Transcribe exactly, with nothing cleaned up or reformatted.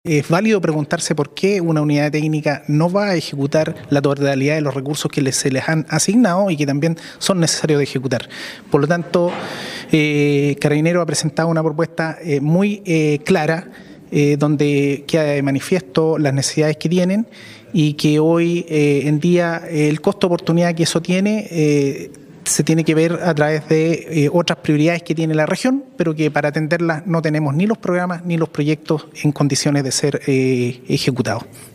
Es válido preguntarse por qué una unidad técnica no va a ejecutar la totalidad de los recursos que se les han asignado y que también son necesarios de ejecutar. Por lo tanto, eh, Carabineros ha presentado una propuesta eh, muy eh, clara, eh, donde queda de manifiesto las necesidades que tienen y que hoy eh, en día eh, el costo de oportunidad que eso tiene eh, se tiene que ver a través de eh, otras prioridades que tiene la región, pero que para atenderlas no tenemos ni los programas ni los proyectos en condiciones de ser eh, ejecutados.